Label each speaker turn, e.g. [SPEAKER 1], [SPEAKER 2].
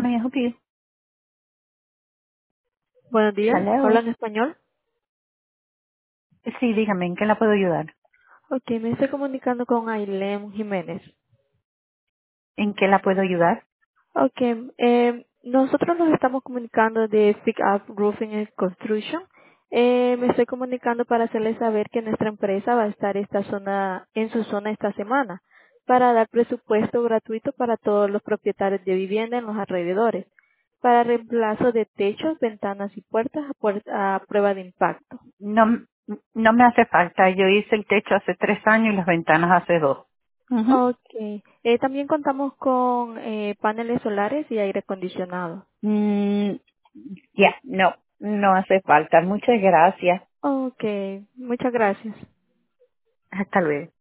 [SPEAKER 1] may I help you?
[SPEAKER 2] Buenos días,
[SPEAKER 1] Hello.
[SPEAKER 2] ¿hablan español?
[SPEAKER 1] Sí, dígame, ¿en qué la puedo ayudar?
[SPEAKER 2] Ok, me estoy comunicando con Ailem Jiménez.
[SPEAKER 1] ¿En qué la puedo ayudar?
[SPEAKER 2] Ok, nosotros nos estamos comunicando de Pick Up Roofing and Construction. Me estoy comunicando para hacerles saber que nuestra empresa va a estar en su zona esta semana para dar presupuesto gratuito para todos los propietarios de vivienda en los alrededores para reemplazo de techos, ventanas y puertas a prueba de impacto.
[SPEAKER 1] No, no me hace falta. Yo hice el techo hace 3 años y las ventanas hace 2. Ujú.
[SPEAKER 2] Okay. También contamos con paneles solares y aire acondicionado.
[SPEAKER 1] Mm, ya, no hace falta. Muchas gracias.
[SPEAKER 2] Okay. Muchas gracias.
[SPEAKER 1] Hasta luego.